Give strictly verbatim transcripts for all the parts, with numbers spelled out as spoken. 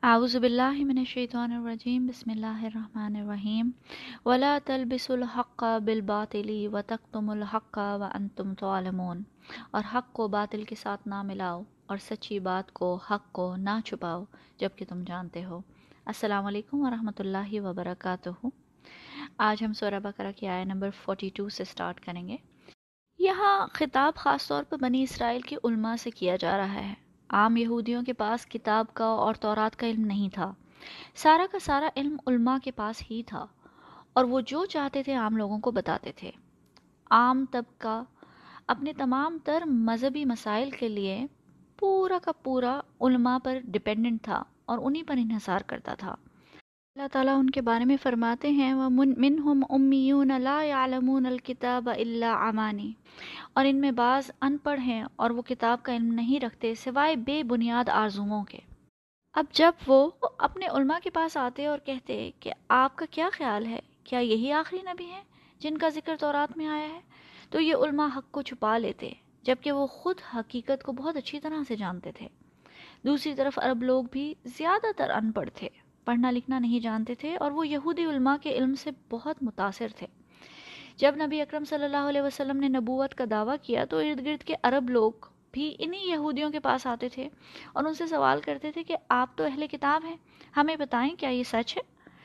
اعوذ باللہ من الشیطان الرجیم بسم اللہ الرحمن الرحیم ولا تلبسوا الحق بالباطل وتکتموا الحق وانتم تعلمون، اور حق کو باطل کے ساتھ نہ ملاؤ اور سچی بات کو حق کو نہ چھپاؤ جبکہ تم جانتے ہو۔ السلام علیکم ورحمۃ اللہ وبرکاتہ۔ آج ہم سورہ بقرہ کی آیت نمبر بائیس سے سٹارٹ کریں گے۔ یہاں خطاب خاص طور پر بنی اسرائیل کے علماء سے کیا جا رہا ہے۔ عام یہودیوں کے پاس کتاب کا اور تورات کا علم نہیں تھا، سارا کا سارا علم علماء کے پاس ہی تھا، اور وہ جو چاہتے تھے عام لوگوں کو بتاتے تھے۔ عام طبقہ اپنے تمام تر مذہبی مسائل کے لیے پورا کا پورا علماء پر ڈیپینڈنٹ تھا اور انہی پر انحصار کرتا تھا۔ اللہ تعالیٰ ان کے بارے میں فرماتے ہیں وَمِنْهُمْ أُمِّيُّونَ لَا يَعْلَمُونَ الْكِتَابَ إِلَّا أَمَانِي، اور ان میں بعض ان پڑھ ہیں اور وہ کتاب کا علم نہیں رکھتے سوائے بے بنیاد آرزوؤں کے۔ اب جب وہ اپنے علماء کے پاس آتے اور کہتے کہ آپ کا کیا خیال ہے، کیا یہی آخری نبی ہیں جن کا ذکر تورات میں آیا ہے، تو یہ علماء حق کو چھپا لیتے، جبکہ وہ خود حقیقت کو بہت اچھی طرح سے جانتے تھے۔ دوسری طرف عرب لوگ بھی زیادہ تر ان پڑھ تھے، پڑھنا لکھنا نہیں جانتے تھے، اور وہ یہودی علماء کے علم سے بہت متاثر تھے۔ جب نبی اکرم صلی اللہ علیہ وسلم نے نبوت کا دعویٰ کیا تو ارد گرد کے عرب لوگ بھی انہی یہودیوں کے پاس آتے تھے اور ان سے سوال کرتے تھے کہ آپ تو اہل کتاب ہیں، ہمیں بتائیں کیا یہ سچ ہے؟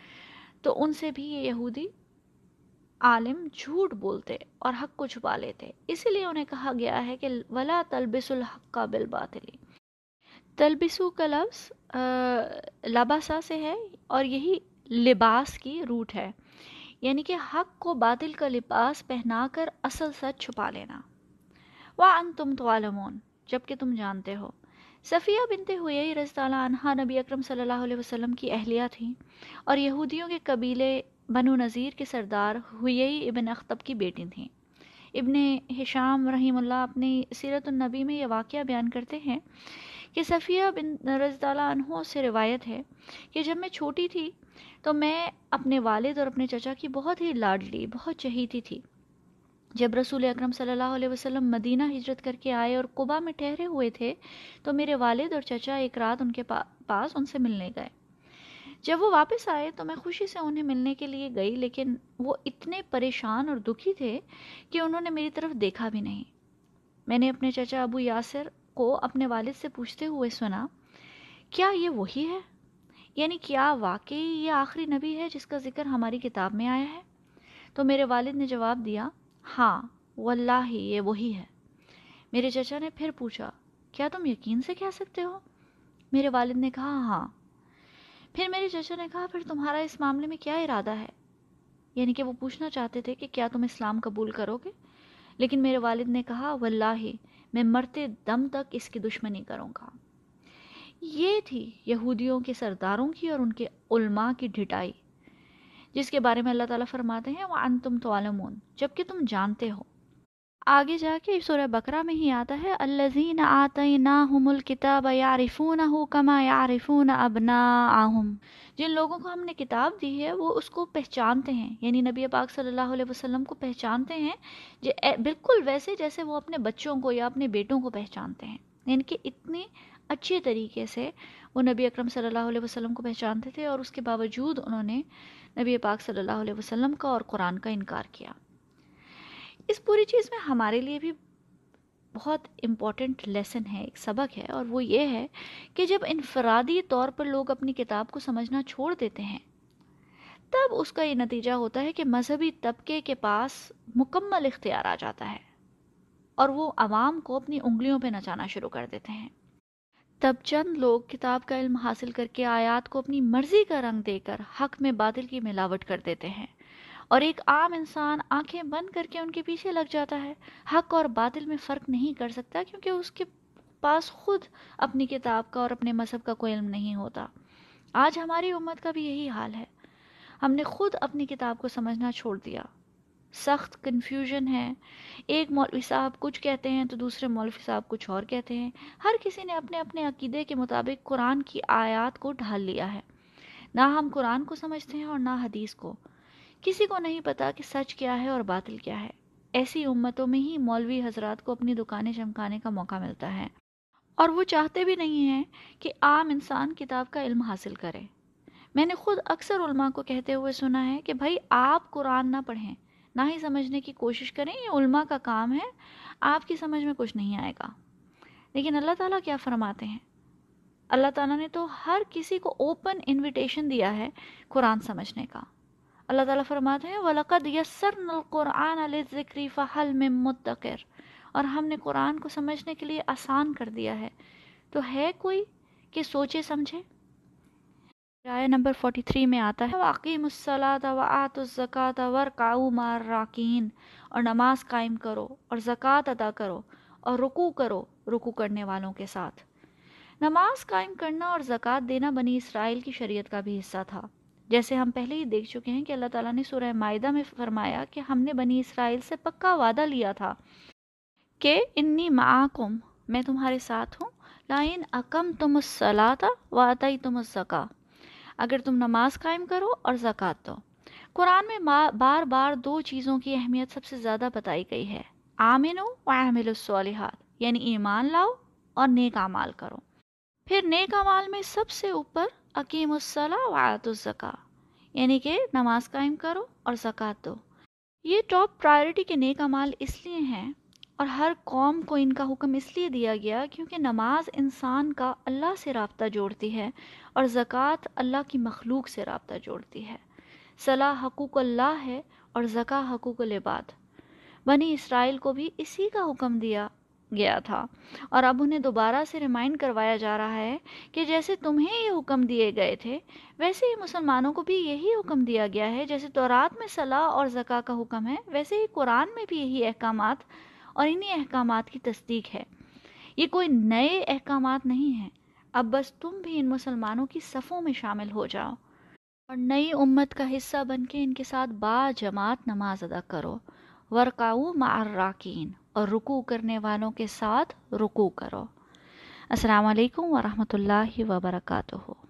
تو ان سے بھی یہ یہودی عالم جھوٹ بولتے اور حق کو چھپا لیتے، اسی لیے انہیں کہا گیا ہے کہ وَلَا تَلْبِسُوا الْحَقَّ بِالْبَاطِلِ۔ تلبسو کا لفظ لباسا سے ہے اور یہی لباس کی روٹ ہے، یعنی کہ حق کو باطل کا لباس پہنا کر اصل سچ چھپا لینا۔ وَأَنْتُمْ تَعْلَمُونَ، جبکہ تم جانتے ہو۔ صفیہ بنت حیی رضی اللہ عنہا نبی اکرم صلی اللہ علیہ وسلم کی اہلیہ تھیں اور یہودیوں کے قبیلے بنو نذیر کے سردار حیی ابن اخطب کی بیٹی تھیں۔ ابن ہشام رحیم اللہ اپنی سیرت النبی میں یہ واقعہ بیان کرتے ہیں کہ صفیہ بن رضی اللہ عنہ سے روایت ہے کہ جب میں چھوٹی تھی تو میں اپنے والد اور اپنے چچا کی بہت ہی لاڈلی، بہت چہیتی تھی۔ جب رسول اکرم صلی اللہ علیہ وسلم مدینہ ہجرت کر کے آئے اور قباء میں ٹھہرے ہوئے تھے تو میرے والد اور چچا ایک رات ان کے پاس ان سے ملنے گئے۔ جب وہ واپس آئے تو میں خوشی سے انہیں ملنے کے لیے گئی، لیکن وہ اتنے پریشان اور دکھی تھے کہ انہوں نے میری طرف دیکھا بھی نہیں۔ میں نے اپنے چچا ابو یاسر کو اپنے والد سے پوچھتے ہوئے سنا، کیا یہ وہی ہے؟ یعنی کیا واقعی یہ آخری نبی ہے جس کا ذکر ہماری کتاب میں آیا ہے؟ تو میرے والد نے جواب دیا، ہاں واللہ یہ وہی ہے۔ میرے چچا نے پھر پوچھا، کیا تم یقین سے کہہ سکتے ہو؟ میرے والد نے کہا ہاں۔ پھر میرے چچا نے کہا، پھر تمہارا اس معاملے میں کیا ارادہ ہے؟ یعنی کہ وہ پوچھنا چاہتے تھے کہ کیا تم اسلام قبول کرو گے؟ لیکن میرے والد نے کہا، واللہ میں مرتے دم تک اس کی دشمنی کروں گا۔ یہ تھی یہودیوں کے سرداروں کی اور ان کے علماء کی ڈھٹائی، جس کے بارے میں اللہ تعالیٰ فرماتے ہیں وَأَنْتُمْ تَعْلَمُونَ، جبکہ تم جانتے ہو۔ آگے جا کے سورہ بقرہ میں ہی آتا ہے الَّذِينَ آتَيْنَاهُمُ الْكِتَابَ يَعْرِفُونَهُ كَمَا يَعْرِفُونَ أَبْنَاءَهُمْ، جن لوگوں کو ہم نے کتاب دی ہے وہ اس کو پہچانتے ہیں، یعنی نبی پاک صلی اللہ علیہ وسلم کو پہچانتے ہیں بالکل ویسے جیسے وہ اپنے بچوں کو یا اپنے بیٹوں کو پہچانتے ہیں، یعنی کہ اتنی اچھے طریقے سے وہ نبی اکرم صلی اللہ علیہ وسلم کو پہچانتے تھے، اور اس کے باوجود انہوں نے نبی پاک صلی اللہ علیہ وسلم کا اور قرآن کا انکار کیا۔ اس پوری چیز میں ہمارے لیے بھی بہت امپورٹنٹ لیسن ہے، ایک سبق ہے، اور وہ یہ ہے کہ جب انفرادی طور پر لوگ اپنی کتاب کو سمجھنا چھوڑ دیتے ہیں تب اس کا یہ نتیجہ ہوتا ہے کہ مذہبی طبقے کے پاس مکمل اختیار آ جاتا ہے اور وہ عوام کو اپنی انگلیوں پہ نچانا شروع کر دیتے ہیں۔ تب چند لوگ کتاب کا علم حاصل کر کے آیات کو اپنی مرضی کا رنگ دے کر حق میں باطل کی ملاوٹ کر دیتے ہیں، اور ایک عام انسان آنکھیں بند کر کے ان کے پیچھے لگ جاتا ہے، حق اور باطل میں فرق نہیں کر سکتا کیونکہ اس کے پاس خود اپنی کتاب کا اور اپنے مذہب کا کوئی علم نہیں ہوتا۔ آج ہماری امت کا بھی یہی حال ہے، ہم نے خود اپنی کتاب کو سمجھنا چھوڑ دیا، سخت کنفیوژن ہے، ایک مولوی صاحب کچھ کہتے ہیں تو دوسرے مولوی صاحب کچھ اور کہتے ہیں، ہر کسی نے اپنے اپنے عقیدے کے مطابق قرآن کی آیات کو ڈھال لیا ہے، نہ ہم قرآن کو سمجھتے ہیں اور نہ حدیث کو، کسی کو نہیں پتا کہ سچ کیا ہے اور باطل کیا ہے۔ ایسی امتوں میں ہی مولوی حضرات کو اپنی دکانیں چمکانے کا موقع ملتا ہے، اور وہ چاہتے بھی نہیں ہیں کہ عام انسان کتاب کا علم حاصل کرے۔ میں نے خود اکثر علماء کو کہتے ہوئے سنا ہے کہ بھائی آپ قرآن نہ پڑھیں، نہ ہی سمجھنے کی کوشش کریں، یہ علماء کا کام ہے، آپ کی سمجھ میں کچھ نہیں آئے گا۔ لیکن اللہ تعالیٰ کیا فرماتے ہیں؟ اللہ تعالیٰ نے تو ہر کسی کو اوپن انویٹیشن دیا ہے قرآن سمجھنے کا۔ اللہ تعالیٰ فرماتے ہیں وَلَقَدْ يَسَّرْنَا الْقُرْآنَ لِلذِّكْرِ فَهَلْ مِن مُدَّكِرٍ، اور ہم نے قرآن کو سمجھنے کے لیے آسان کر دیا ہے، تو ہے کوئی کہ سوچے سمجھے؟ آیہ نمبر تینتالیس میں آتا ہے وَأَقِیمُوا الصَّلَاةَ وَآتُوا الزَّکَاةَ وَارْکَعُوا مَعَ الرَّاکِعِینَ، اور نماز قائم کرو اور زکوٰۃ ادا کرو اور رکوع کرو رکوع کرنے والوں کے ساتھ۔ نماز قائم کرنا اور زکوٰۃ دینا بنی اسرائیل کی شریعت کا بھی حصہ تھا، جیسے ہم پہلے ہی دیکھ چکے ہیں کہ اللہ تعالیٰ نے سورہ مائدہ میں فرمایا کہ ہم نے بنی اسرائیل سے پکا وعدہ لیا تھا کہ انی معاکم، میں تمہارے ساتھ ہوں، لئن اقمتم الصلاۃ وآتیتم الزکاۃ، اگر تم نماز قائم کرو اور زکوٰۃ دو۔ قرآن میں بار بار دو چیزوں کی اہمیت سب سے زیادہ بتائی گئی ہے، آمنو وعملوا الصالحات، یعنی ایمان لاؤ اور نیک اعمال کرو۔ پھر نیک اعمال میں سب سے اوپر اقیموا الصلاۃ وآتوا الزکاۃ، یعنی کہ نماز قائم کرو اور زکوٰۃ دو۔ یہ ٹاپ پرائرٹی کے نیک اعمال اس لیے ہیں اور ہر قوم کو ان کا حکم اس لیے دیا گیا کیونکہ نماز انسان کا اللہ سے رابطہ جوڑتی ہے اور زکوٰۃ اللہ کی مخلوق سے رابطہ جوڑتی ہے۔ صلاح حقوق اللہ ہے اور زکوٰۃ حقوق العباد۔ بنی اسرائیل کو بھی اسی کا حکم دیا گیا تھا، اور اب انہیں دوبارہ سے ریمائنڈ کروایا جا رہا ہے کہ جیسے تمہیں یہ حکم دیے گئے تھے ویسے ہی مسلمانوں کو بھی یہی حکم دیا گیا ہے۔ جیسے تورات میں صلاح اور زکوٰۃ کا حکم ہے، ویسے ہی قرآن میں بھی یہی احکامات اور انہی احکامات کی تصدیق ہے۔ یہ کوئی نئے احکامات نہیں ہیں، اب بس تم بھی ان مسلمانوں کی صفوں میں شامل ہو جاؤ اور نئی امت کا حصہ بن کے ان کے ساتھ با جماعت نماز ادا کرو، وَارْکَعُوا مَعَ الرَّاکِعِینَ، اور رکوع کرنے والوں کے ساتھ رکوع کرو۔ السلام علیکم ورحمۃ اللہ وبرکاتہ۔